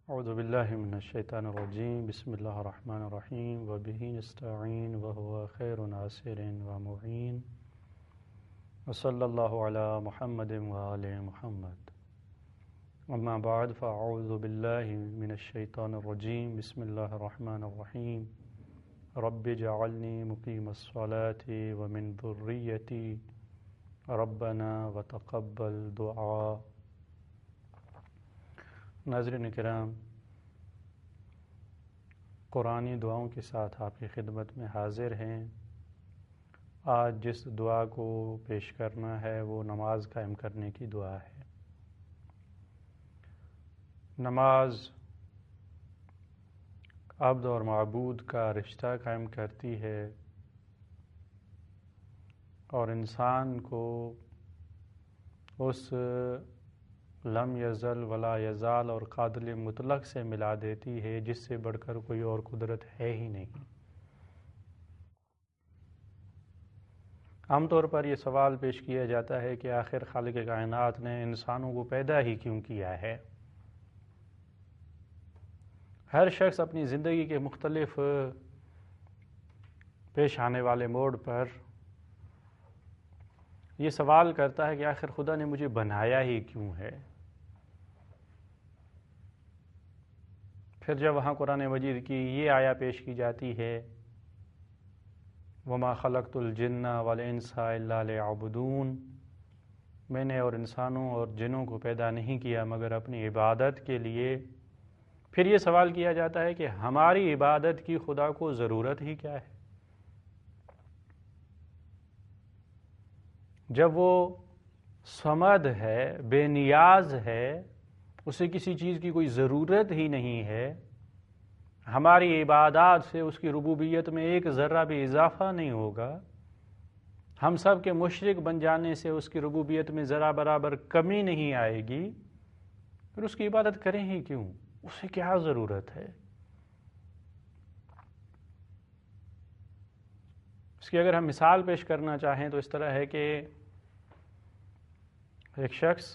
اعوذ باللہ من الشیطان الرجیم بسم اللہ الرحمن الرحیم وبہ نستعین وہو خیر ناصر ومعین وصلی اللہ علی محمد وآل محمد اما بعد فاعوذ باللہ من الشیطان الرجیم بسم اللہ الرحمن الرحیم رب اجعلنی مقیم الصلاة ومن ذریتی ربنا وتقبل دعاء۔ ناظرین کرام، قرآنی دعاؤں کے ساتھ آپ کی خدمت میں حاضر ہیں۔ آج جس دعا کو پیش کرنا ہے وہ نماز قائم کرنے کی دعا ہے۔ نماز عبد اور معبود کا رشتہ قائم کرتی ہے اور انسان کو اس لم یزل ولا یزال اور قادر مطلق سے ملا دیتی ہے جس سے بڑھ کر کوئی اور قدرت ہے ہی نہیں۔ عام طور پر یہ سوال پیش کیا جاتا ہے کہ آخر خالق کائنات نے انسانوں کو پیدا ہی کیوں کیا ہے؟ ہر شخص اپنی زندگی کے مختلف پیش آنے والے موڑ پر یہ سوال کرتا ہے کہ آخر خدا نے مجھے بنایا ہی کیوں ہے؟ پھر جب وہاں قرآن مجید کی یہ آیا پیش کی جاتی ہے وَمَا خَلَقْتُ الْجِنَّ وَالْإِنسَ إِلَّا لِيَعْبُدُونَ، میں نے اور انسانوں اور جنوں کو پیدا نہیں کیا مگر اپنی عبادت کے لیے۔ پھر یہ سوال کیا جاتا ہے کہ ہماری عبادت کی خدا کو ضرورت ہی کیا ہے؟ جب وہ صمد ہے، بے نیاز ہے، اسے کسی چیز کی کوئی ضرورت ہی نہیں ہے، ہماری عبادات سے اس کی ربوبیت میں ایک ذرہ بھی اضافہ نہیں ہوگا، ہم سب کے مشرک بن جانے سے اس کی ربوبیت میں ذرا برابر کمی نہیں آئے گی، پھر اس کی عبادت کریں ہی کیوں؟ اسے کیا ضرورت ہے؟ اس کی اگر ہم مثال پیش کرنا چاہیں تو اس طرح ہے کہ ایک شخص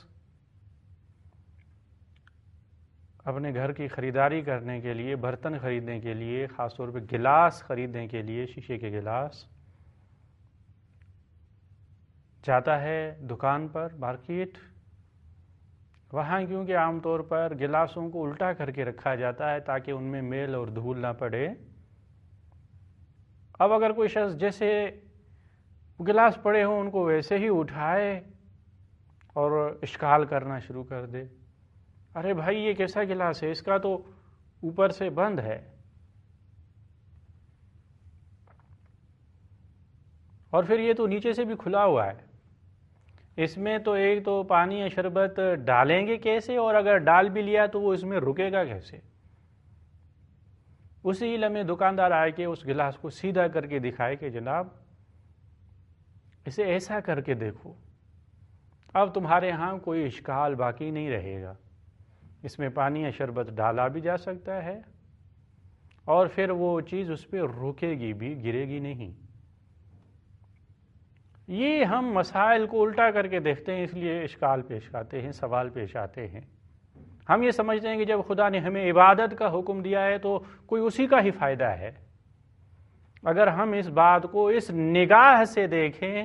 اپنے گھر کی خریداری کرنے کے لیے، برتن خریدنے کے لیے، خاص طور پہ گلاس خریدنے کے لیے، شیشے کے گلاس جاتا ہے دکان پر، مارکیٹ۔ وہاں کیونکہ عام طور پر گلاسوں کو الٹا کر کے رکھا جاتا ہے تاکہ ان میں میل اور دھول نہ پڑے۔ اب اگر کوئی شخص جیسے گلاس پڑے ہوں ان کو ویسے ہی اٹھائے اور اشکال کرنا شروع کر دے، ارے بھائی یہ کیسا گلاس ہے، اس کا تو اوپر سے بند ہے اور پھر یہ تو نیچے سے بھی کھلا ہوا ہے، اس میں تو ایک تو پانی یا شربت ڈالیں گے کیسے، اور اگر ڈال بھی لیا تو وہ اس میں رکے گا کیسے؟ اسی لمحے دکاندار آئے کہ اس گلاس کو سیدھا کر کے دکھائے کہ جناب اسے ایسا کر کے دیکھو، اب تمہارے ہاں کوئی اشکال باقی نہیں رہے گا، اس میں پانی یا شربت ڈالا بھی جا سکتا ہے اور پھر وہ چیز اس پہ رکے گی بھی، گرے گی نہیں۔ یہ ہم مسائل کو الٹا کر کے دیکھتے ہیں، اس لیے اشکال پیش آتے ہیں، سوال پیش آتے ہیں۔ ہم یہ سمجھتے ہیں کہ جب خدا نے ہمیں عبادت کا حکم دیا ہے تو کوئی اسی کا ہی فائدہ ہے۔ اگر ہم اس بات کو اس نگاہ سے دیکھیں،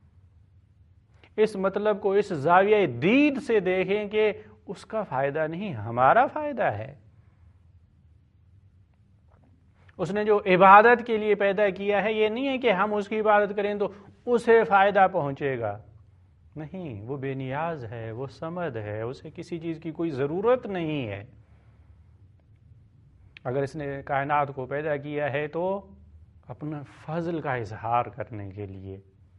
اس مطلب کو اس زاویہ دید سے دیکھیں کہ اس کا فائدہ نہیں، ہمارا فائدہ ہے۔ اس نے جو عبادت کے لیے پیدا کیا ہے یہ نہیں ہے کہ ہم اس کی عبادت کریں تو اسے فائدہ پہنچے گا، نہیں، وہ بے نیاز ہے، وہ صمد ہے، اسے کسی چیز کی کوئی ضرورت نہیں ہے۔ اگر اس نے کائنات کو پیدا کیا ہے تو اپنا فضل کا اظہار کرنے کے لیے،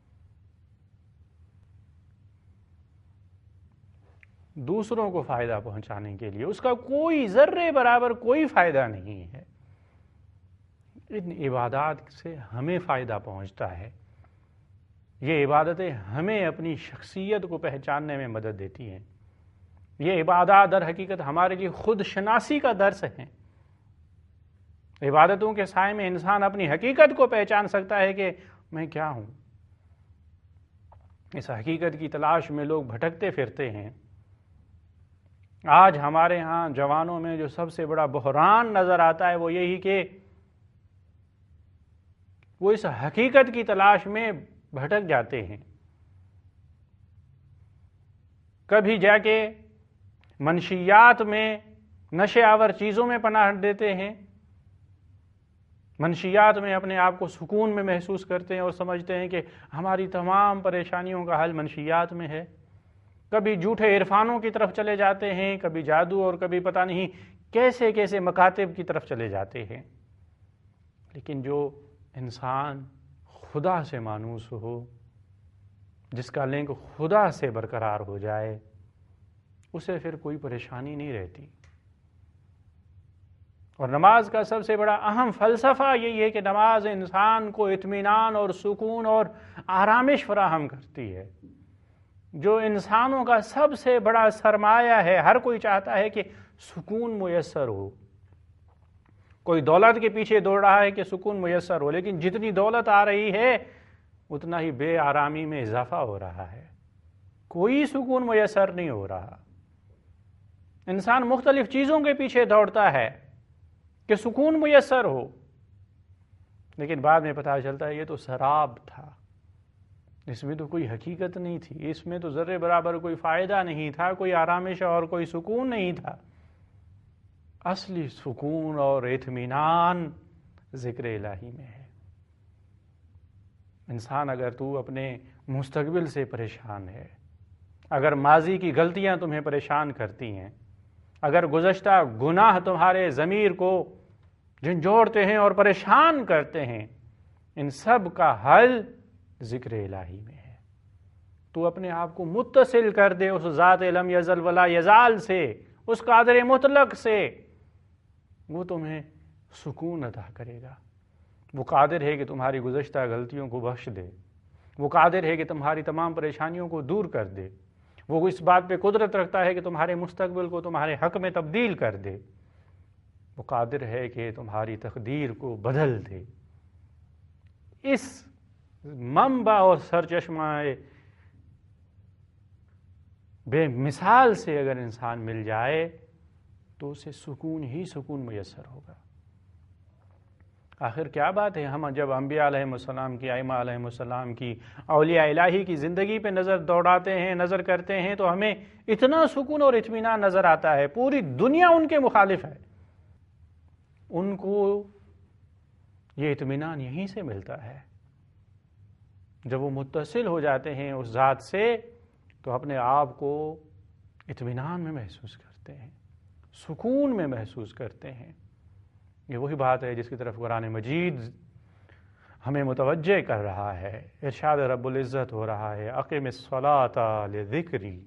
دوسروں کو فائدہ پہنچانے کے لیے، اس کا کوئی ذرے برابر کوئی فائدہ نہیں ہے۔ ان عبادات سے ہمیں فائدہ پہنچتا ہے، یہ عبادتیں ہمیں اپنی شخصیت کو پہچاننے میں مدد دیتی ہیں، یہ عبادات در حقیقت ہمارے لیے خود شناسی کا درس ہیں۔ عبادتوں کے سائے میں انسان اپنی حقیقت کو پہچان سکتا ہے کہ میں کیا ہوں۔ اس حقیقت کی تلاش میں لوگ بھٹکتے پھرتے ہیں، آج ہمارے ہاں جوانوں میں جو سب سے بڑا بحران نظر آتا ہے وہ یہی کہ وہ اس حقیقت کی تلاش میں بھٹک جاتے ہیں، کبھی جا کے منشیات میں، نشے آور چیزوں میں پناہ دیتے ہیں، منشیات میں اپنے آپ کو سکون میں محسوس کرتے ہیں اور سمجھتے ہیں کہ ہماری تمام پریشانیوں کا حل منشیات میں ہے، کبھی جھوٹے عرفانوں کی طرف چلے جاتے ہیں، کبھی جادو اور کبھی پتہ نہیں کیسے کیسے مکاتب کی طرف چلے جاتے ہیں۔ لیکن جو انسان خدا سے مانوس ہو، جس کا لنک خدا سے برقرار ہو جائے، اسے پھر کوئی پریشانی نہیں رہتی۔ اور نماز کا سب سے بڑا اہم فلسفہ یہی ہے کہ نماز انسان کو اطمینان اور سکون اور آرامش فراہم کرتی ہے، جو انسانوں کا سب سے بڑا سرمایہ ہے۔ ہر کوئی چاہتا ہے کہ سکون میسر ہو، کوئی دولت کے پیچھے دوڑ رہا ہے کہ سکون میسر ہو، لیکن جتنی دولت آ رہی ہے اتنا ہی بے آرامی میں اضافہ ہو رہا ہے، کوئی سکون میسر نہیں ہو رہا۔ انسان مختلف چیزوں کے پیچھے دوڑتا ہے کہ سکون میسر ہو، لیکن بعد میں پتہ چلتا ہے یہ تو سراب تھا، اس میں تو کوئی حقیقت نہیں تھی، اس میں تو ذرے برابر کوئی فائدہ نہیں تھا، کوئی آرامش اور کوئی سکون نہیں تھا۔ اصلی سکون اور اطمینان ذکر الہی میں ہے۔ انسان، اگر تو اپنے مستقبل سے پریشان ہے، اگر ماضی کی غلطیاں تمہیں پریشان کرتی ہیں، اگر گزشتہ گناہ تمہارے ضمیر کو جھنجھوڑتے ہیں اور پریشان کرتے ہیں، ان سب کا حل ذکر الہی میں ہے۔ تو اپنے آپ کو متصل کر دے اس ذات لم یزل ولا یزال سے، اس قادر مطلق سے، وہ تمہیں سکون عطا کرے گا۔ وہ قادر ہے کہ تمہاری گزشتہ غلطیوں کو بخش دے، وہ قادر ہے کہ تمہاری تمام پریشانیوں کو دور کر دے، وہ اس بات پہ قدرت رکھتا ہے کہ تمہارے مستقبل کو تمہارے حق میں تبدیل کر دے، وہ قادر ہے کہ تمہاری تقدیر کو بدل دے۔ اس منبع اور سرچشمہ بے مثال سے اگر انسان مل جائے تو اسے سکون ہی سکون میسر ہوگا۔ آخر کیا بات ہے، ہم جب انبیاء علیہ السلام کی، ائمہ علیہ السلام کی، اولیاء الہی کی زندگی پہ نظر دوڑاتے ہیں، نظر کرتے ہیں تو ہمیں اتنا سکون اور اطمینان نظر آتا ہے۔ پوری دنیا ان کے مخالف ہے، ان کو یہ اطمینان یہیں سے ملتا ہے۔ جب وہ متصل ہو جاتے ہیں اس ذات سے تو اپنے آپ کو اطمینان میں محسوس کرتے ہیں، سکون میں محسوس کرتے ہیں۔ یہ وہی بات ہے جس کی طرف قرآن مجید ہمیں متوجہ کر رہا ہے۔ ارشاد رب العزت ہو رہا ہے، اقم الصلاۃ لذکری،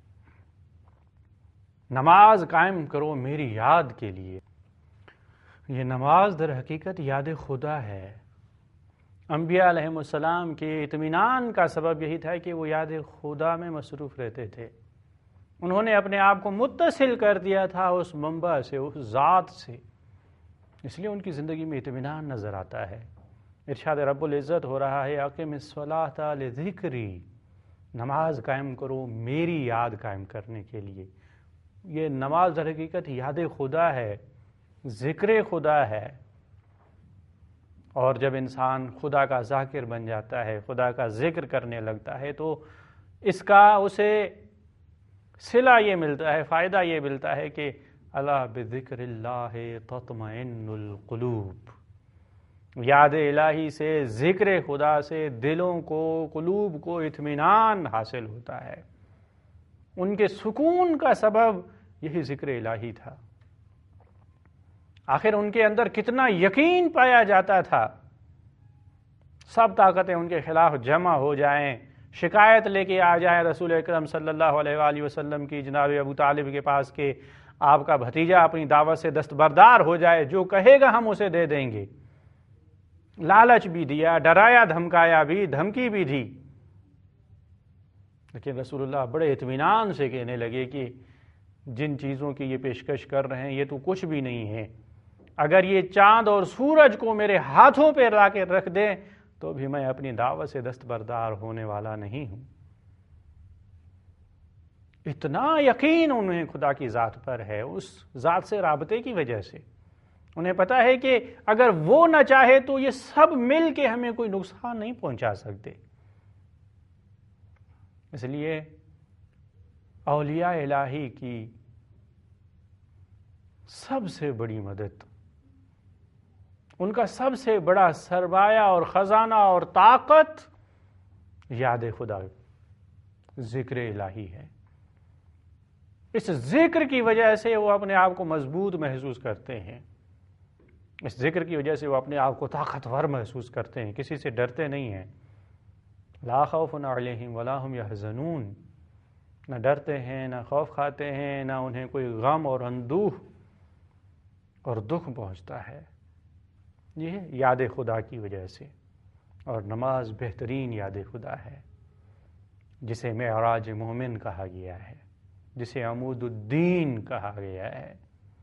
نماز قائم کرو میری یاد کے لیے۔ یہ نماز در حقیقت یاد خدا ہے۔ انبیاء علیہ السلام کے اطمینان کا سبب یہی تھا کہ وہ یاد خدا میں مصروف رہتے تھے، انہوں نے اپنے آپ کو متصل کر دیا تھا اس منبع سے، اس ذات سے، اس لیے ان کی زندگی میں اطمینان نظر آتا ہے۔ ارشاد رب العزت ہو رہا ہے، اقم الصلاۃ لذکری، نماز قائم کرو میری یاد قائم کرنے کے لیے۔ یہ نماز در حقیقت یاد خدا ہے، ذکر خدا ہے۔ اور جب انسان خدا کا ذاکر بن جاتا ہے، خدا کا ذکر کرنے لگتا ہے، تو اس کا اسے صلہ یہ ملتا ہے، فائدہ یہ ملتا ہے کہ الا بذکر اللہ تطمئن القلوب، یاد الہی سے، ذکر خدا سے دلوں کو، قلوب کو اطمینان حاصل ہوتا ہے۔ ان کے سکون کا سبب یہی ذکر الہی تھا۔ آخر ان کے اندر کتنا یقین پایا جاتا تھا، سب طاقتیں ان کے خلاف جمع ہو جائیں، شکایت لے کے آ جائیں رسول اکرم صلی اللہ علیہ وآلہ وسلم کی، جناب ابو طالب کے پاس کہ آپ کا بھتیجا اپنی دعوت سے دستبردار ہو جائے، جو کہے گا ہم اسے دے دیں گے۔ لالچ بھی دیا، ڈرایا دھمکایا بھی، دھمکی بھی دی، لیکن رسول اللہ بڑے اطمینان سے کہنے لگے کہ جن چیزوں کی یہ پیشکش کر رہے ہیں یہ تو کچھ بھی نہیں ہے، اگر یہ چاند اور سورج کو میرے ہاتھوں پہ لا کے رکھ دیں تو بھی میں اپنی دعوت سے دستبردار ہونے والا نہیں ہوں۔ اتنا یقین انہیں خدا کی ذات پر ہے، اس ذات سے رابطے کی وجہ سے انہیں پتہ ہے کہ اگر وہ نہ چاہے تو یہ سب مل کے ہمیں کوئی نقصان نہیں پہنچا سکتے۔ اس لیے اولیاء الہی کی سب سے بڑی مدد، ان کا سب سے بڑا سرمایہ اور خزانہ اور طاقت یاد خدا، ذکر الہی ہے۔ اس ذکر کی وجہ سے وہ اپنے آپ کو مضبوط محسوس کرتے ہیں، اس ذکر کی وجہ سے وہ اپنے آپ کو طاقتور محسوس کرتے ہیں، کسی سے ڈرتے نہیں ہیں۔ لا خوف علیہم ولا هم یحزنون، نہ ڈرتے ہیں، نہ خوف کھاتے ہیں، نہ انہیں کوئی غم اور اندوہ اور دکھ پہنچتا ہے۔ یہ یاد خدا کی وجہ سے۔ اور نماز بہترین یاد خدا ہے، جسے معراج مومن کہا گیا ہے، جسے عمود الدین کہا گیا ہے،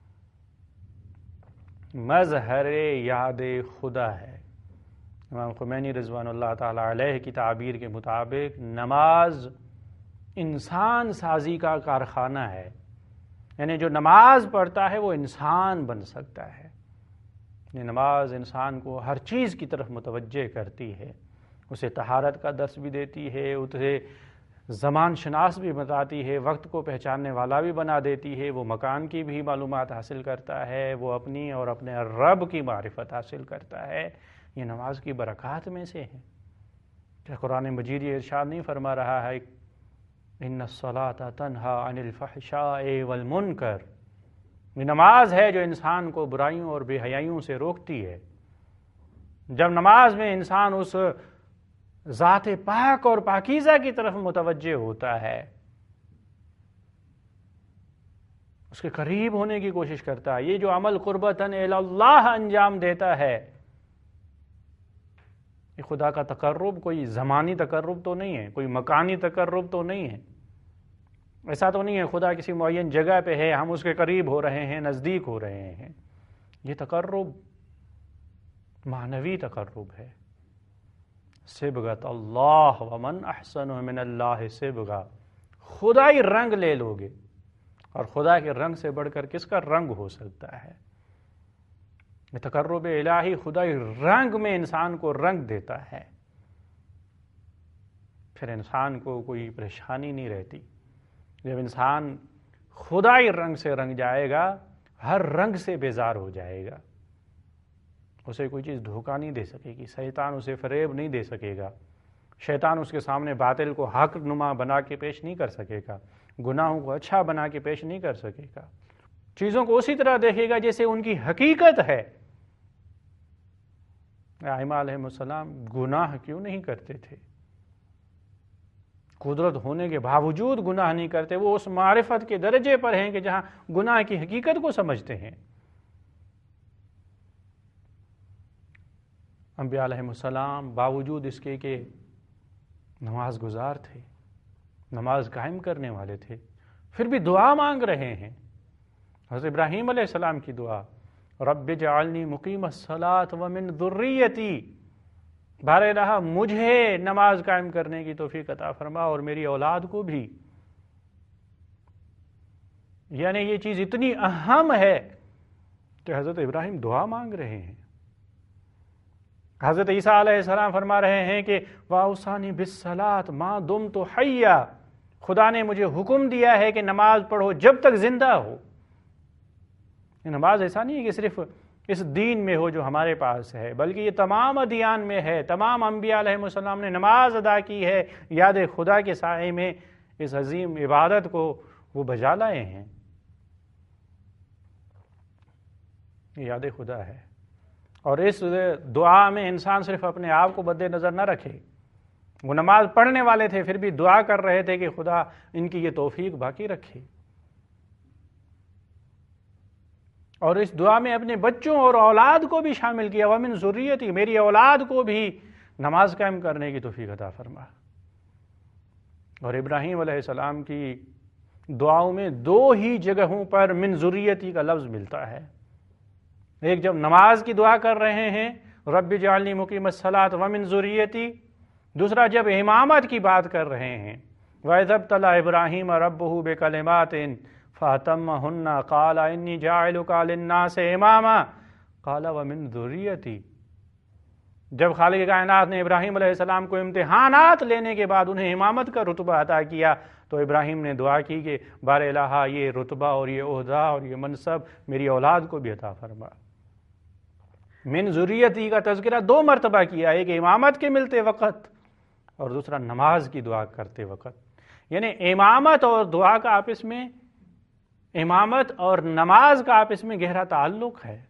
مظہر یاد خدا ہے۔ امام خمینی رضوان اللہ تعالی علیہ کی تعبیر کے مطابق نماز انسان سازی کا کارخانہ ہے، یعنی جو نماز پڑھتا ہے وہ انسان بن سکتا ہے۔ یہ نماز انسان کو ہر چیز کی طرف متوجہ کرتی ہے، اسے طہارت کا درس بھی دیتی ہے، اسے زمان شناس بھی بتاتی ہے، وقت کو پہچاننے والا بھی بنا دیتی ہے، وہ مکان کی بھی معلومات حاصل کرتا ہے، وہ اپنی اور اپنے رب کی معرفت حاصل کرتا ہے۔ یہ نماز کی برکات میں سے ہے۔ کہ قرآن مجید یہ ارشاد نہیں فرما رہا ہے ان الصلاۃ تنہی عن الفحشاء والمنکر، یہ نماز ہے جو انسان کو برائیوں اور بے حیائیوں سے روکتی ہے۔ جب نماز میں انسان اس ذات پاک اور پاکیزہ کی طرف متوجہ ہوتا ہے، اس کے قریب ہونے کی کوشش کرتا ہے، یہ جو عمل قربتاً الی اللہ انجام دیتا ہے، یہ خدا کا تقرب کوئی زمانی تقرب تو نہیں ہے، کوئی مکانی تقرب تو نہیں ہے، ایسا تو نہیں ہے خدا کسی معین جگہ پہ ہے، ہم اس کے قریب ہو رہے ہیں، نزدیک ہو رہے ہیں۔ یہ تقرب معنوی تقرب ہے۔ صبغۃ اللہ ومن احسن من اللہ صبغہ، خدائی رنگ لے لو گے، اور خدا کے رنگ سے بڑھ کر کس کا رنگ ہو سکتا ہے؟ یہ تقرب الہی خدائی رنگ میں انسان کو رنگ دیتا ہے، پھر انسان کو کوئی پریشانی نہیں رہتی۔ جب انسان خدائی رنگ سے رنگ جائے گا، ہر رنگ سے بیزار ہو جائے گا، اسے کوئی چیز دھوکہ نہیں دے سکے گی، شیطان اسے فریب نہیں دے سکے گا، شیطان اس کے سامنے باطل کو حق نما بنا کے پیش نہیں کر سکے گا، گناہوں کو اچھا بنا کے پیش نہیں کر سکے گا، چیزوں کو اسی طرح دیکھے گا جیسے ان کی حقیقت ہے۔ ائمہ علیہ السلام گناہ کیوں نہیں کرتے تھے؟ قدرت ہونے کے باوجود گناہ نہیں کرتے، وہ اس معرفت کے درجے پر ہیں کہ جہاں گناہ کی حقیقت کو سمجھتے ہیں۔ انبیاء علیہ السلام باوجود اس کے کہ نماز گزار تھے، نماز قائم کرنے والے تھے، پھر بھی دعا مانگ رہے ہیں۔ حضرت ابراہیم علیہ السلام کی دعا، رب اجعلنی مقیم الصلاۃ ومن ذریتی، بار الہ مجھے نماز قائم کرنے کی توفیق عطا فرما اور میری اولاد کو بھی۔ یعنی یہ چیز اتنی اہم ہے کہ حضرت ابراہیم دعا مانگ رہے ہیں۔ حضرت عیسیٰ علیہ السلام فرما رہے ہیں کہ وَأَوْصَانِي بِالصَّلَاةِ مَا دُمْتُ حَيًّا، خدا نے مجھے حکم دیا ہے کہ نماز پڑھو جب تک زندہ ہو۔ یہ نماز ایسا نہیں ہے کہ صرف اس دین میں ہو جو ہمارے پاس ہے، بلکہ یہ تمام ادیان میں ہے۔ تمام انبیاء علیہ السلام نے نماز ادا کی ہے، یاد خدا کے سائے میں اس عظیم عبادت کو وہ بجا لائے ہیں۔ یہ یاد خدا ہے، اور اس دعا میں انسان صرف اپنے آپ کو مد نظر نہ رکھے۔ وہ نماز پڑھنے والے تھے پھر بھی دعا کر رہے تھے کہ خدا ان کی یہ توفیق باقی رکھے، اور اس دعا میں اپنے بچوں اور اولاد کو بھی شامل کیا، وَمِن ذُرِّيَّتِي، میری اولاد کو بھی نماز قائم کرنے کی توفیق عطا فرما۔ اور ابراہیم علیہ السلام کی دعاؤں میں دو ہی جگہوں پر من ذریتی کا لفظ ملتا ہے، ایک جب نماز کی دعا کر رہے ہیں رب اجعلنی مقیم الصلاۃ ومن ذریتی، دوسرا جب امامت کی بات کر رہے ہیں وَإِذَا ابْتَلَىٰ إِبْرَاهِيمَ رَبُّهُ بِكَلِمَاتٍ فَأَتَمَّهُنَّ قَالَ إِنِّي جَاعِلُكَ لِلنَّاسِ إِمَامًا قَالَ وَمِن ذُرِّيَّتِي۔ جب خالق کائنات نے ابراہیم علیہ السلام کو امتحانات لینے کے بعد انہیں امامت کا رتبہ عطا کیا تو ابراہیم نے دعا کی کہ بار الہ یہ رتبہ اور یہ عہدہ اور یہ منصب میری اولاد کو بھی عطا فرما۔ من ذریتی کا تذکرہ 2 مرتبہ کیا، ایک امامت کے ملتے وقت اور دوسرا نماز کی دعا کرتے وقت۔ یعنی امامت اور دعا کا آپس میں، امامت اور نماز کا آپس میں گہرا تعلق ہے،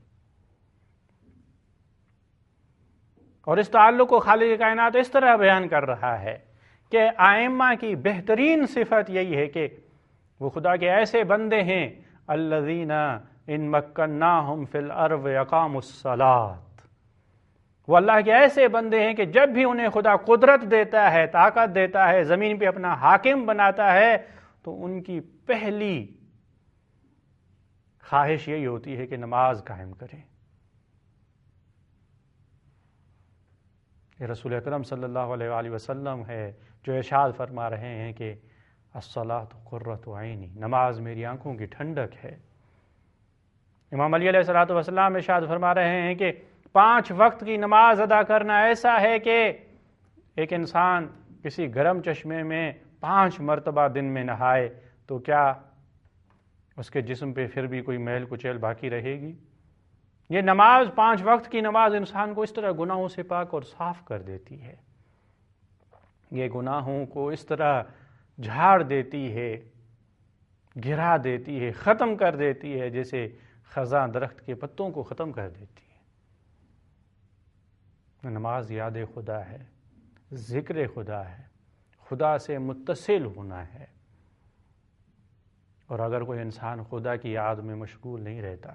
اور اس تعلق کو خالق کائنات اس طرح بیان کر رہا ہے کہ ائمہ کی بہترین صفت یہی ہے کہ وہ خدا کے ایسے بندے ہیں الذین ان مکناہم فی الارض اقاموا الصلاۃ، وہ اللہ کے ایسے بندے ہیں کہ جب بھی انہیں خدا قدرت دیتا ہے، طاقت دیتا ہے، زمین پہ اپنا حاکم بناتا ہے تو ان کی پہلی خواہش یہی ہوتی ہے کہ نماز قائم کریں۔ یہ رسول اکرم صلی اللہ علیہ وآلہ وسلم ہے جو ارشاد فرما رہے ہیں کہ الصلاۃ قرۃ عینی، نماز میری آنکھوں کی ٹھنڈک ہے۔ امام علی علیہ السلام ارشاد فرما رہے ہیں کہ 5 وقت کی نماز ادا کرنا ایسا ہے کہ ایک انسان کسی گرم چشمے میں 5 مرتبہ دن میں نہائے تو کیا اس کے جسم پہ پھر بھی کوئی میل کچیل باقی رہے گی؟ یہ نماز، 5 وقت کی نماز انسان کو اس طرح گناہوں سے پاک اور صاف کر دیتی ہے، یہ گناہوں کو اس طرح جھاڑ دیتی ہے، گرا دیتی ہے، ختم کر دیتی ہے جیسے خزاں درخت کے پتوں کو ختم کر دیتی ہے۔ نماز یاد خدا ہے، ذکر خدا ہے، خدا سے متصل ہونا ہے، اور اگر کوئی انسان خدا کی یاد میں مشغول نہیں رہتا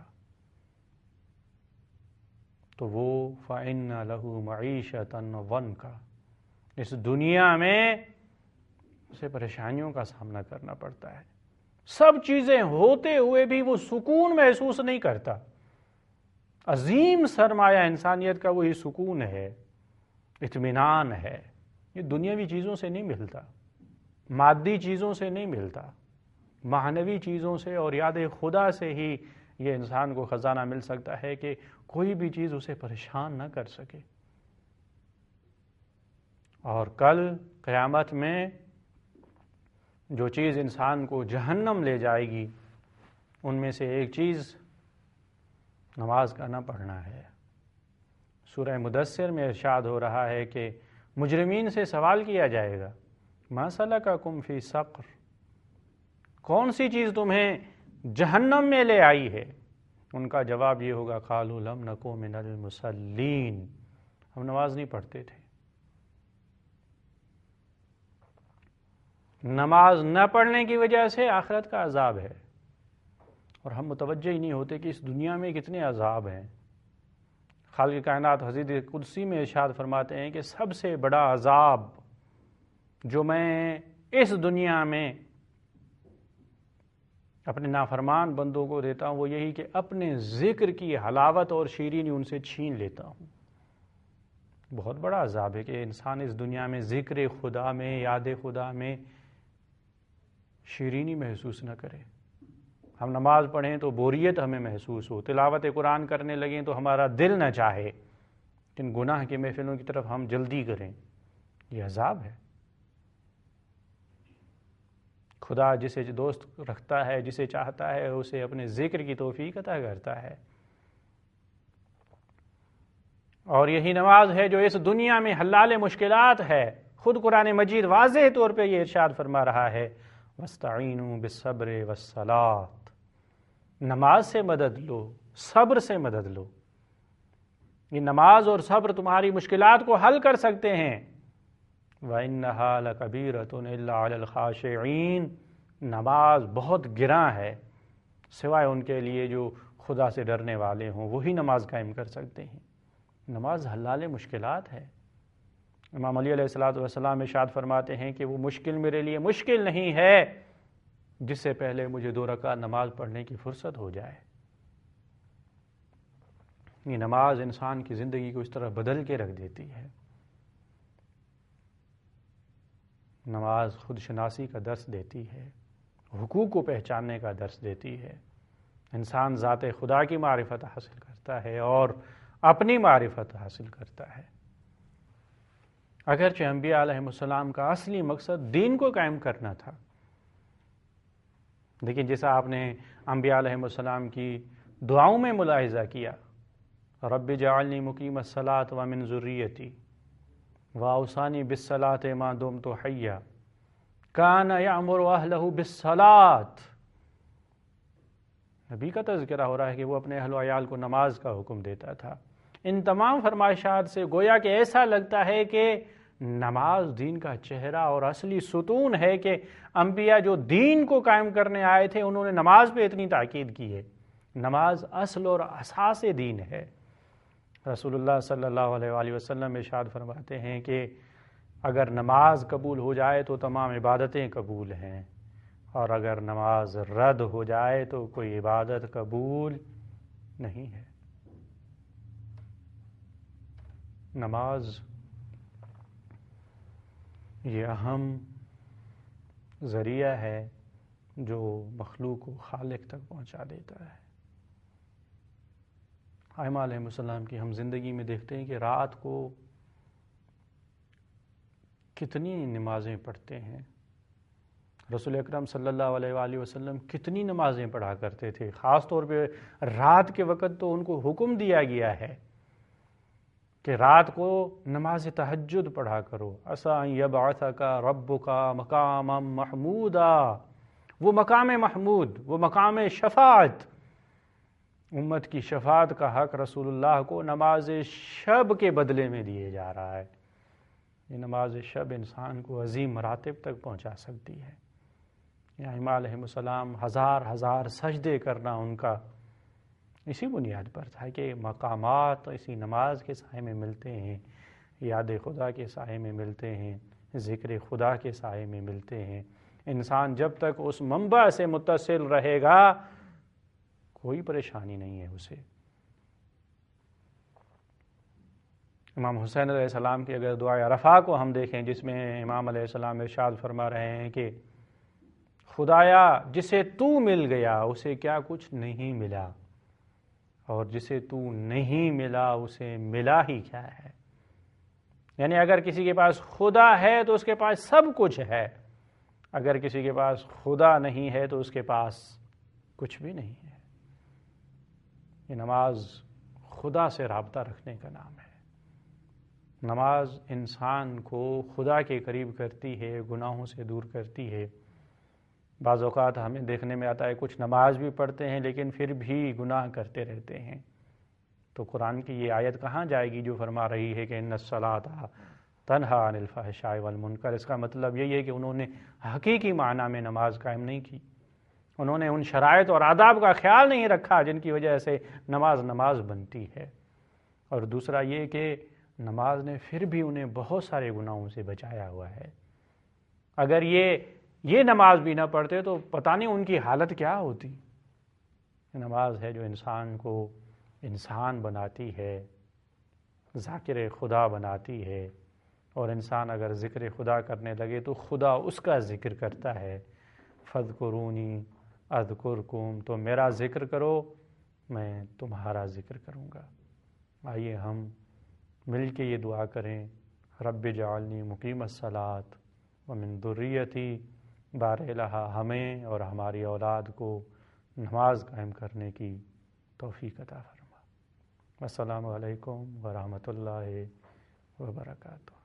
تو وہ فَإِنَّ لَهُ مَعِيشَةً ضَنْكَ، اس دنیا میں اسے پریشانیوں کا سامنا کرنا پڑتا ہے، سب چیزیں ہوتے ہوئے بھی وہ سکون محسوس نہیں کرتا۔ عظیم سرمایہ انسانیت کا وہی سکون ہے، اطمینان ہے، یہ دنیاوی چیزوں سے نہیں ملتا، مادی چیزوں سے نہیں ملتا، معنوی چیزوں سے اور یاد خدا سے ہی یہ انسان کو خزانہ مل سکتا ہے کہ کوئی بھی چیز اسے پریشان نہ کر سکے۔ اور کل قیامت میں جو چیز انسان کو جہنم لے جائے گی ان میں سے ایک چیز نماز کا نہ پڑھنا ہے۔ سورہ مدثر میں ارشاد ہو رہا ہے کہ مجرمین سے سوال کیا جائے گا ما سلککم فی سقر، کون سی چیز تمہیں جہنم میں لے آئی ہے؟ ان کا جواب یہ ہوگا قالوا لم نک من المصلین، ہم نماز نہیں پڑھتے تھے۔ نماز نہ پڑھنے کی وجہ سے آخرت کا عذاب ہے، اور ہم متوجہ ہی نہیں ہوتے کہ اس دنیا میں کتنے عذاب ہیں۔ خالق کائنات حدیث قدسی میں ارشاد فرماتے ہیں کہ سب سے بڑا عذاب جو میں اس دنیا میں اپنے نافرمان بندوں کو دیتا ہوں وہ یہی کہ اپنے ذکر کی حلاوت اور شیرینی ان سے چھین لیتا ہوں۔ بہت بڑا عذاب ہے کہ انسان اس دنیا میں ذکر خدا میں، یاد خدا میں شیرینی محسوس نہ کرے۔ ہم نماز پڑھیں تو بوریت ہمیں محسوس ہو، تلاوت قرآن کرنے لگیں تو ہمارا دل نہ چاہے، لیکن گناہ کی محفلوں کی طرف ہم جلدی کریں، یہ عذاب ہے۔ خدا جسے دوست رکھتا ہے، جسے چاہتا ہے، اسے اپنے ذکر کی توفیق عطا کرتا ہے، اور یہی نماز ہے جو اس دنیا میں حلال مشکلات ہے۔ خود قرآن مجید واضح طور پہ یہ ارشاد فرما رہا ہے وَاسْتَعِینُوا بِالصَّبْرِ وَالصَّلَاةِ، نماز سے مدد لو، صبر سے مدد لو۔ یہ نماز اور صبر تمہاری مشکلات کو حل کر سکتے ہیں۔ وَإِنَّهَا لَكَبِيرَةٌ إِلَّا عَلَى الْخَاشِعِينَ، نماز بہت گراں ہے، سوائے ان کے لیے جو خدا سے ڈرنے والے ہوں، وہی نماز قائم کر سکتے ہیں۔ نماز حلال مشکلات ہے۔ امام علی علیہ السلام ارشاد فرماتے ہیں کہ وہ مشکل میرے لیے مشکل نہیں ہے جس سے پہلے مجھے 2 رکعت نماز پڑھنے کی فرصت ہو جائے۔ یہ نماز انسان کی زندگی کو اس طرح بدل کے رکھ دیتی ہے۔ نماز خود شناسی کا درس دیتی ہے، حقوق کو پہچاننے کا درس دیتی ہے، انسان ذات خدا کی معرفت حاصل کرتا ہے اور اپنی معرفت حاصل کرتا ہے۔ اگرچہ انبیاء علیہ السلام کا اصلی مقصد دین کو قائم کرنا تھا، لیکن جیسا آپ نے انبیاء علیہ السلام کی دعاؤں میں ملاحظہ کیا، رب جعلنی مقیم الصلاۃ ومن ذریتی واوصانی بالصلاۃ ما دمت حیا کان یأمر اہلہ بالصلاۃ، نبی کا تذکرہ ہو رہا ہے کہ وہ اپنے اہل و عیال کو نماز کا حکم دیتا تھا۔ ان تمام فرمائشات سے گویا کہ ایسا لگتا ہے کہ نماز دین کا چہرہ اور اصلی ستون ہے کہ انبیاء جو دین کو قائم کرنے آئے تھے انہوں نے نماز پہ اتنی تاکید کی ہے۔ نماز اصل اور اساس دین ہے۔ رسول اللہ صلی اللہ علیہ وآلہ وسلم ارشاد فرماتے ہیں کہ اگر نماز قبول ہو جائے تو تمام عبادتیں قبول ہیں، اور اگر نماز رد ہو جائے تو کوئی عبادت قبول نہیں ہے۔ نماز یہ اہم ذریعہ ہے جو مخلوق کو خالق تک پہنچا دیتا ہے۔ ائمہ علیہ السلام کی ہم زندگی میں دیکھتے ہیں کہ رات کو کتنی نمازیں پڑھتے ہیں۔ رسول اکرم صلی اللہ علیہ وآلہ وسلم کتنی نمازیں پڑھا کرتے تھے، خاص طور پہ رات کے وقت تو ان کو حکم دیا گیا ہے کہ رات کو نماز تہجد پڑھا کرو، عسیٰ ان یبعثک ربک مقاما محمودا، وہ مقام محمود، وہ مقام شفاعت، امت کی شفاعت کا حق رسول اللہ کو نماز شب کے بدلے میں دیے جا رہا ہے۔ یہ نماز شب انسان کو عظیم مراتب تک پہنچا سکتی ہے۔ ائمہ علیہ السلام ہزار سجدے کرنا ان کا اسی بنیاد پر تھا کہ مقامات اسی نماز کے سائے میں ملتے ہیں، یاد خدا کے سائے میں ملتے ہیں، ذکر خدا کے سائے میں ملتے ہیں۔ انسان جب تک اس منبع سے متصل رہے گا کوئی پریشانی نہیں ہے اسے۔ امام حسین علیہ السلام کی اگر دعائے عرفہ کو ہم دیکھیں، جس میں امام علیہ السلام ارشاد فرما رہے ہیں کہ خدایا جسے تو مل گیا اسے کیا کچھ نہیں ملا، اور جسے تو نہیں ملا اسے ملا ہی کیا ہے۔ یعنی اگر کسی کے پاس خدا ہے تو اس کے پاس سب کچھ ہے، اگر کسی کے پاس خدا نہیں ہے تو اس کے پاس کچھ بھی نہیں ہے۔ یہ نماز خدا سے رابطہ رکھنے کا نام ہے۔ نماز انسان کو خدا کے قریب کرتی ہے، گناہوں سے دور کرتی ہے۔ بعض اوقات ہمیں دیکھنے میں آتا ہے کچھ نماز بھی پڑھتے ہیں لیکن پھر بھی گناہ کرتے رہتے ہیں، تو قرآن کی یہ آیت کہاں جائے گی جو فرما رہی ہے کہ ان الصلاۃ تنہی عن الفحشاء والمنکر؟ اس کا مطلب یہی ہے کہ انہوں نے حقیقی معنی میں نماز قائم نہیں کی، انہوں نے ان شرائط اور آداب کا خیال نہیں رکھا جن کی وجہ سے نماز بنتی ہے۔ اور دوسرا یہ کہ نماز نے پھر بھی انہیں بہت سارے گناہوں سے بچایا ہوا ہے۔ اگر یہ نماز بھی نہ پڑھتے تو پتہ نہیں ان کی حالت کیا ہوتی۔ نماز ہے جو انسان کو انسان بناتی ہے، ذاکر خدا بناتی ہے، اور انسان اگر ذکر خدا کرنے لگے تو خدا اس کا ذکر کرتا ہے۔ فاذکرونی اذکرکم، تو میرا ذکر کرو میں تمہارا ذکر کروں گا۔ آئیے ہم مل کے یہ دعا کریں، رب جعلنی مقیم الصلاۃ ومن ذریتی، بار الہ ہمیں اور ہماری اولاد کو نماز قائم کرنے کی توفیق عطا فرما۔ السلام علیکم ورحمۃ اللہ وبرکاتہ۔